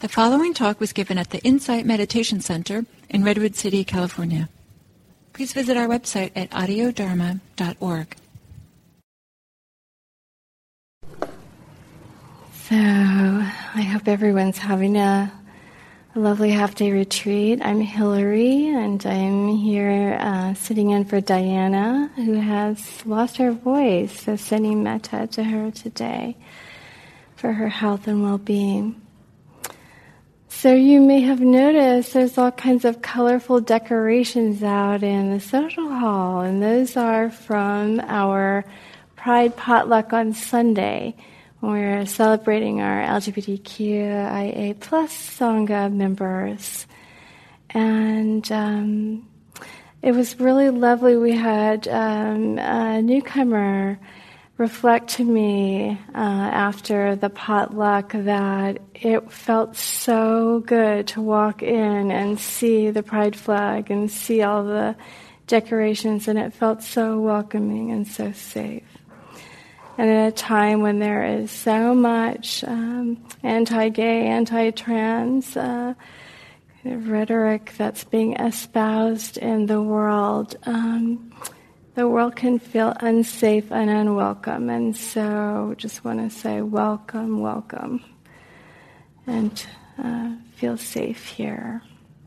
The following talk was given at the Insight Meditation Center in Redwood City, California. Please visit our website at audiodharma.org. So, I hope everyone's having a lovely half-day retreat. I'm Hillary, and I'm here sitting in for Diana, who has lost her voice. So sending metta to her today for her health and well-being. So you may have noticed there's all kinds of colorful decorations out in the social hall, and those are from our Pride Potluck on Sunday. We're celebrating our LGBTQIA+ Sangha members. And it was really lovely. We had a newcomer reflect to me after the potluck that it felt so good to walk in and see the pride flag and see all the decorations, and it felt so welcoming and so safe. And at a time when there is so much anti-gay, anti-trans rhetoric that's being espoused in the world can feel unsafe and unwelcome. And so just want to say welcome, welcome, and feel safe here.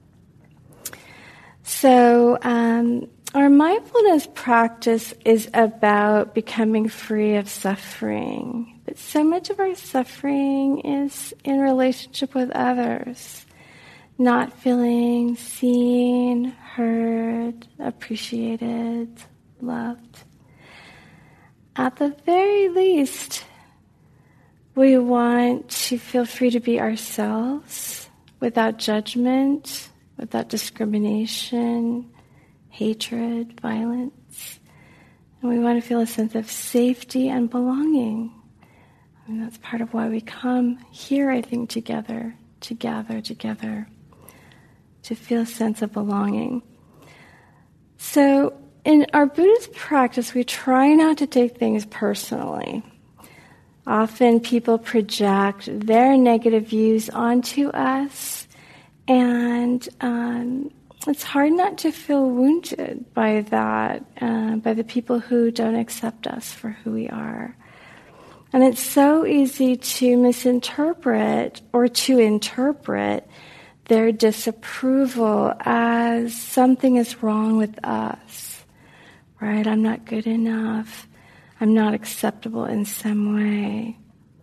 So our mindfulness practice is about becoming free of suffering. But so much of our suffering is in relationship with others. Not feeling seen, heard, appreciated, loved. At the very least, we want to feel free to be ourselves without judgment, without discrimination, hatred, violence. And we want to feel a sense of safety and belonging. And that's part of why we come here, I think, together, to gather together, to feel a sense of belonging. So in our Buddhist practice, we try not to take things personally. Often people project their negative views onto us, and it's hard not to feel wounded by that, by the people who don't accept us for who we are. And it's so easy to misinterpret or to interpret their disapproval as something is wrong with us. Right? I'm not good enough. I'm not acceptable in some way.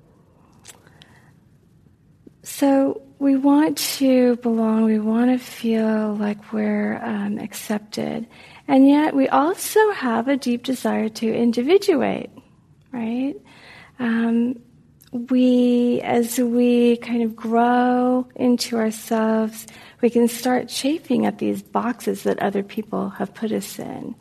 So we want to belong. We want to feel like we're accepted. And yet we also have a deep desire to individuate, right? As we kind of grow into ourselves, we can start chafing at these boxes that other people have put us in.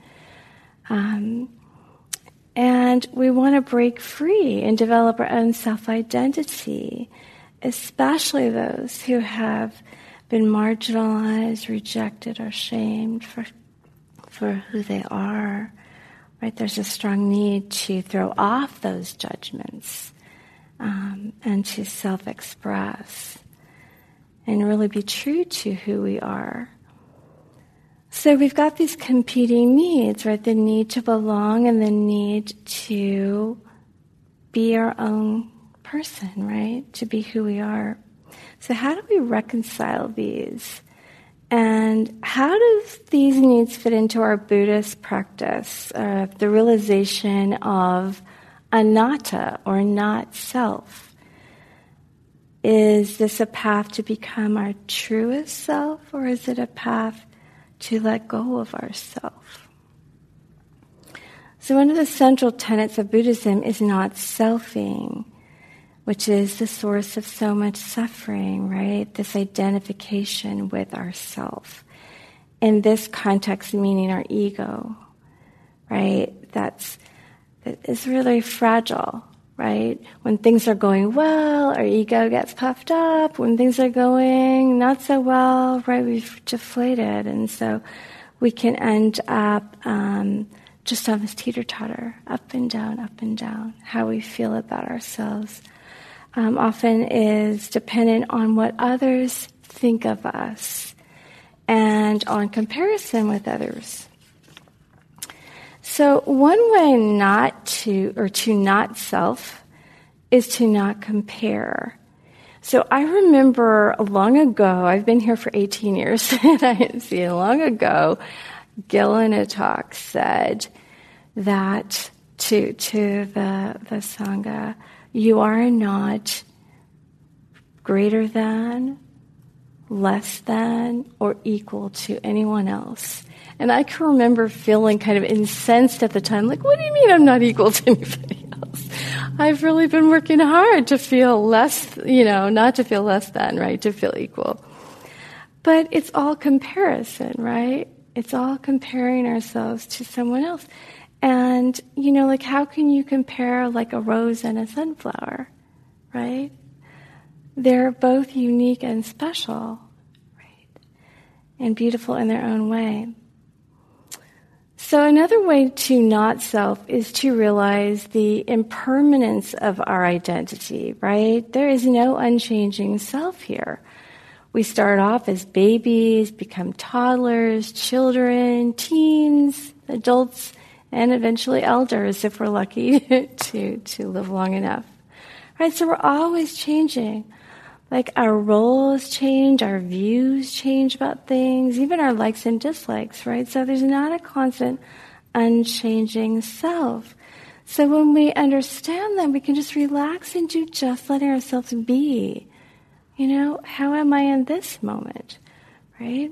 And we want to break free and develop our own self-identity, especially those who have been marginalized, rejected, or shamed for who they are. Right? There's a strong need to throw off those judgments and to self-express and really be true to who we are. So we've got these competing needs, right? The need to belong and the need to be our own person, right? To be who we are. So how do we reconcile these? And how does these needs fit into our Buddhist practice of the realization of anatta, or not self? Is this a path to become our truest self, or is it a path to let go of ourself? So one of the central tenets of Buddhism is not selfing, which is the source of so much suffering, right? This identification with ourself. In this context, meaning our ego, right? That is really fragile, right? When things are going well, our ego gets puffed up. When things are going not so well, right, we've deflated. And so we can end up just on this teeter-totter, up and down, how we feel about ourselves. often is dependent on what others think of us and on comparison with others. So one way to not self is to not compare. So I remember long ago, I've been here for 18 years, and I see long ago, Gil in a talk said that to the Sangha, you are not greater than, less than, or equal to anyone else. And I can remember feeling kind of incensed at the time, like, what do you mean I'm not equal to anybody else? I've really been working hard to feel less, not to feel less than, right? To feel equal. But it's all comparison, right? It's all comparing ourselves to someone else. And, how can you compare like a rose and a sunflower, right? They're both unique and special, right? And beautiful in their own way. So another way to not self is to realize the impermanence of our identity, right? There is no unchanging self here. We start off as babies, become toddlers, children, teens, adults, and eventually elders if we're lucky to live long enough. Right? So we're always changing. Like our roles change, our views change about things, even our likes and dislikes, right? So there's not a constant, unchanging self. So when we understand that, we can just relax into just letting ourselves be. How am I in this moment, right?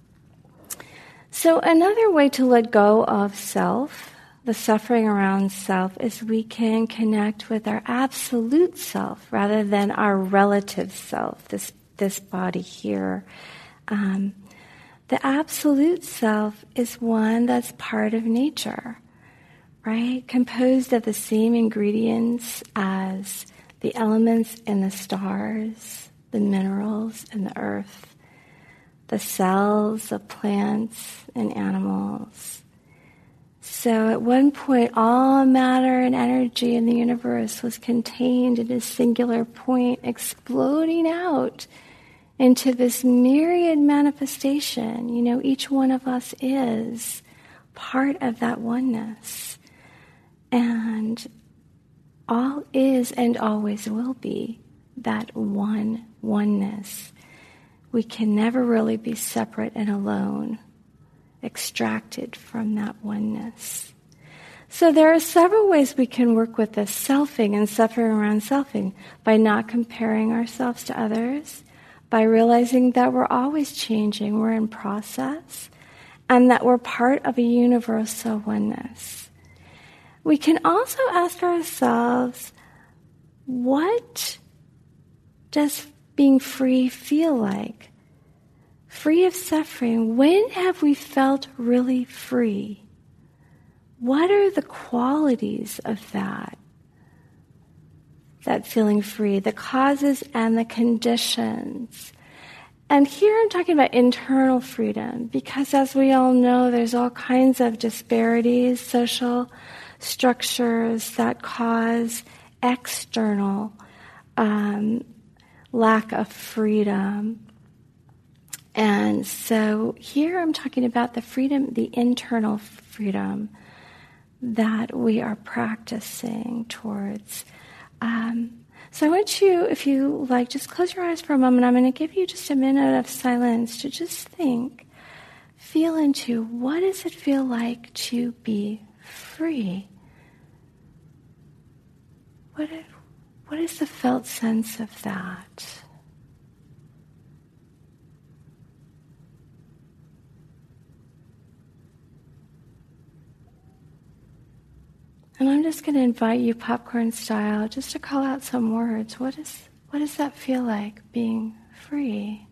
So another way to let go of self, the suffering around self, is we can connect with our absolute self rather than our relative self, this body here. The absolute self is one that's part of nature, right? Composed of the same ingredients as the elements in the stars, the minerals in the earth, the cells of plants and animals. So at one point, all matter and energy in the universe was contained in a singular point, exploding out into this myriad manifestation. Each one of us is part of that oneness. And all is and always will be that oneness. We can never really be separate and alone, extracted from that oneness. So there are several ways we can work with this selfing and suffering around selfing: by not comparing ourselves to others, by realizing that we're always changing, we're in process, and that we're part of a universal oneness. We can also ask ourselves, what does being free feel like? Free of suffering. When have we felt really free? What are the qualities of that feeling free, the causes and the conditions? And here I'm talking about internal freedom, because as we all know, there's all kinds of disparities, social structures that cause external lack of freedom. And so here I'm talking about the freedom, the internal freedom that we are practicing towards. So I want you, if you like, just close your eyes for a moment. I'm going to give you just a minute of silence to just think, feel into, what does it feel like to be free? What is the felt sense of that? And I'm just going to invite you, popcorn style, just to call out some words. What does that feel like, being free?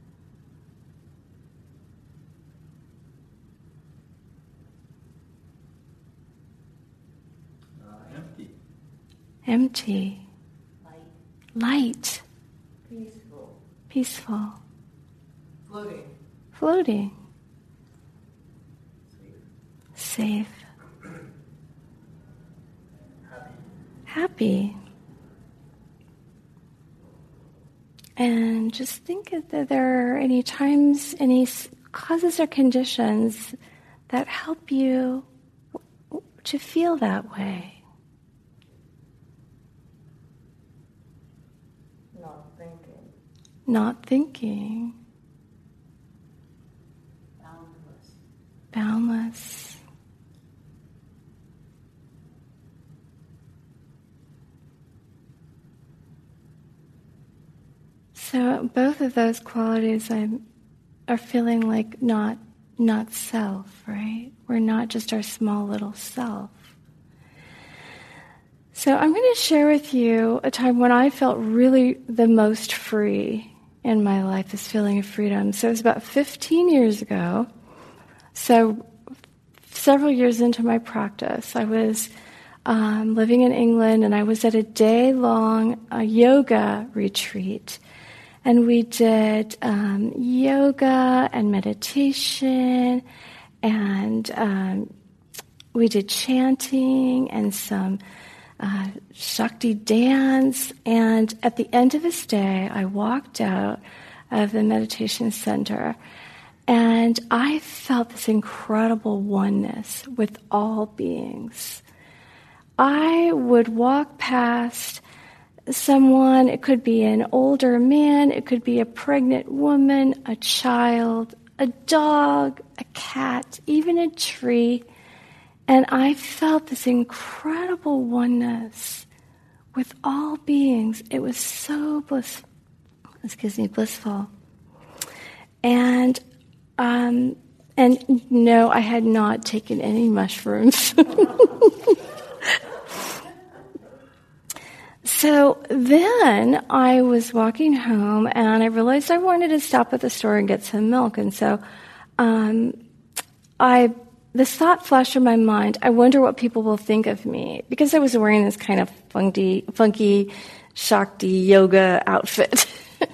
Empty. Empty. Light. Peaceful. Peaceful. Floating. Floating. Safe. Happy. Happy. And just think if there are any times, any causes or conditions that help you to feel that way. Not thinking. Not thinking. Boundless. Boundless. So both of those qualities are feeling like not self, right? We're not just our small little self. So I'm going to share with you a time when I felt really the most free in my life, this feeling of freedom. So it was about 15 years ago. So several years into my practice, I was living in England, and I was at a day-long yoga retreat. And we did yoga and meditation, and we did chanting and some Shakti dance. And at the end of this day, I walked out of the meditation center, and I felt this incredible oneness with all beings. I would walk past someone, it could be an older man, it could be a pregnant woman, a child, a dog, a cat, even a tree. And I felt this incredible oneness with all beings. It was so blissful. And no, I had not taken any mushrooms. So then I was walking home, and I realized I wanted to stop at the store and get some milk. And so this thought flashed in my mind, I wonder what people will think of me, because I was wearing this kind of funky Shakti yoga outfit.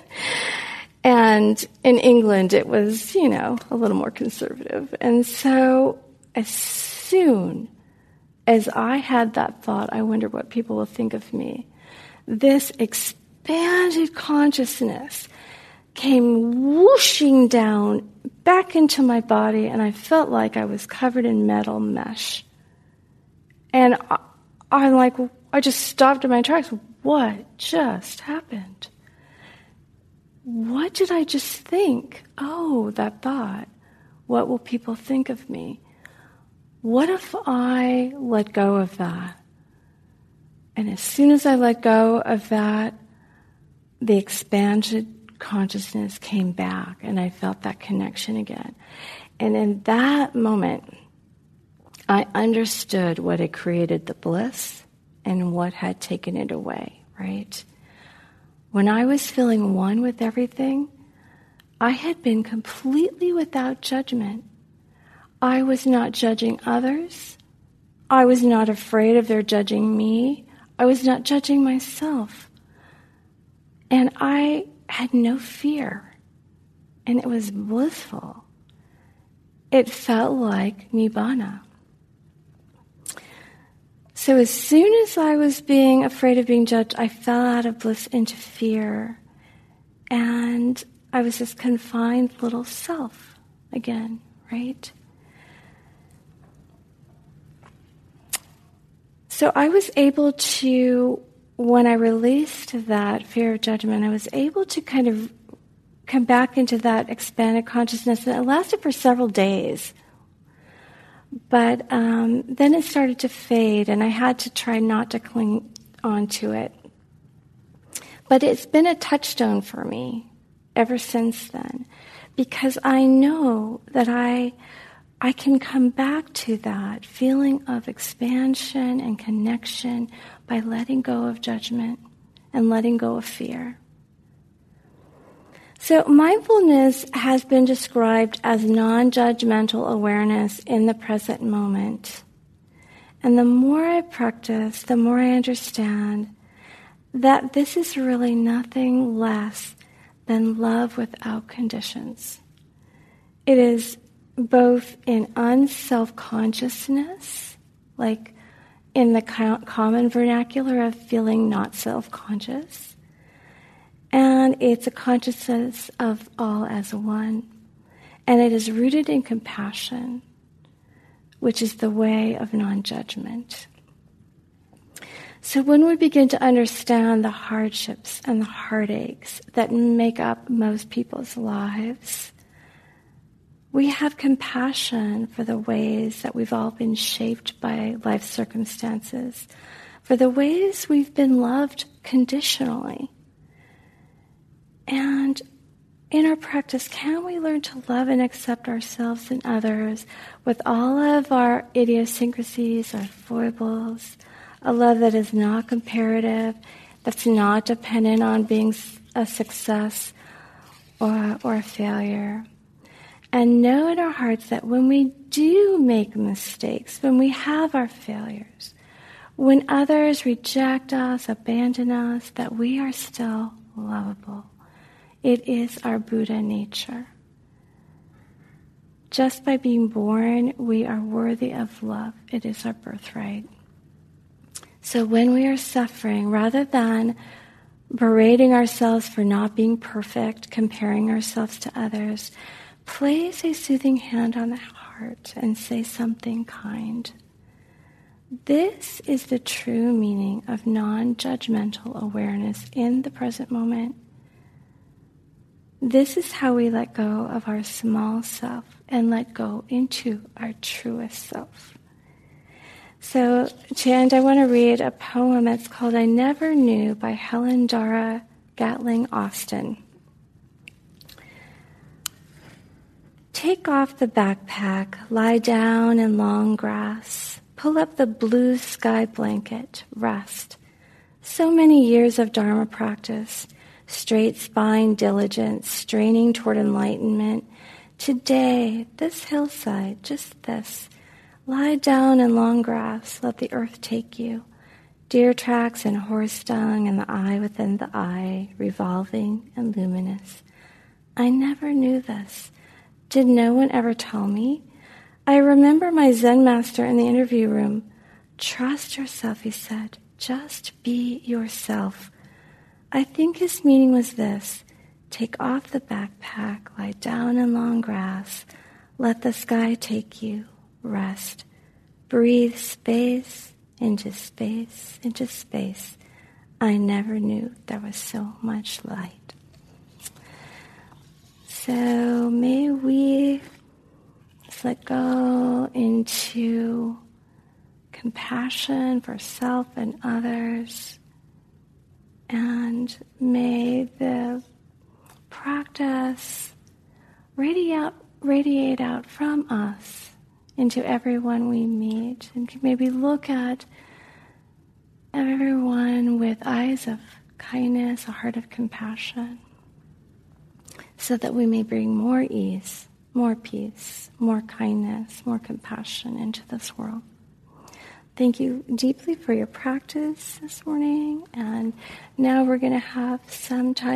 And in England, it was, a little more conservative. And so as soon as I had that thought, I wonder what people will think of me, this expanded consciousness came whooshing down back into my body, and I felt like I was covered in metal mesh. And I just stopped in my tracks. What just happened? What did I just think? Oh, that thought. What will people think of me? What if I let go of that? And as soon as I let go of that, the expanded consciousness came back, and I felt that connection again. And in that moment, I understood what had created the bliss and what had taken it away, right? When I was feeling one with everything, I had been completely without judgment. I was not judging others. I was not afraid of their judging me. I was not judging myself. And I had no fear. And it was blissful. It felt like Nibbana. So as soon as I was being afraid of being judged, I fell out of bliss into fear. And I was this confined little self again, right? So I was able to, when I released that fear of judgment, I was able to kind of come back into that expanded consciousness, and it lasted for several days. But then it started to fade, and I had to try not to cling on to it. But it's been a touchstone for me ever since then, because I know that I can come back to that feeling of expansion and connection by letting go of judgment and letting go of fear. So mindfulness has been described as non-judgmental awareness in the present moment. And the more I practice, the more I understand that this is really nothing less than love without conditions. It is both in unself-consciousness, like in the common vernacular of feeling not self-conscious, And it's a consciousness of all as one. And it is rooted in compassion, which is the way of non-judgment. So when we begin to understand the hardships and the heartaches that make up most people's lives, we have compassion for the ways that we've all been shaped by life circumstances, for the ways we've been loved conditionally. And in our practice, can we learn to love and accept ourselves and others with all of our idiosyncrasies, our foibles, a love that is not comparative, that's not dependent on being a success or a failure. And know in our hearts that when we do make mistakes, when we have our failures, when others reject us, abandon us, that we are still lovable. It is our Buddha nature. Just by being born, we are worthy of love. It is our birthright. So when we are suffering, rather than berating ourselves for not being perfect, comparing ourselves to others, place a soothing hand on the heart and say something kind. This is the true meaning of non-judgmental awareness in the present moment. This is how we let go of our small self and let go into our truest self. So, to end, I want to read a poem. It's called I Never Knew by Helen Dara Gatling Austin. Take off the backpack, lie down in long grass, pull up the blue sky blanket, rest. So many years of Dharma practice, straight spine diligence, straining toward enlightenment. Today, this hillside, just this, lie down in long grass, let the earth take you. Deer tracks and horse dung and the eye within the eye, revolving and luminous. I never knew this. Did no one ever tell me? I remember my Zen master in the interview room. Trust yourself, he said. Just be yourself. I think his meaning was this. Take off the backpack, lie down in long grass, let the sky take you, rest. Breathe space into space into space. I never knew there was so much light. So may we let go into compassion for self and others, and may the practice radiate out from us into everyone we meet, and maybe look at everyone with eyes of kindness, a heart of compassion, so that we may bring more ease, more peace, more kindness, more compassion into this world. Thank you deeply for your practice this morning, and now we're going to have some time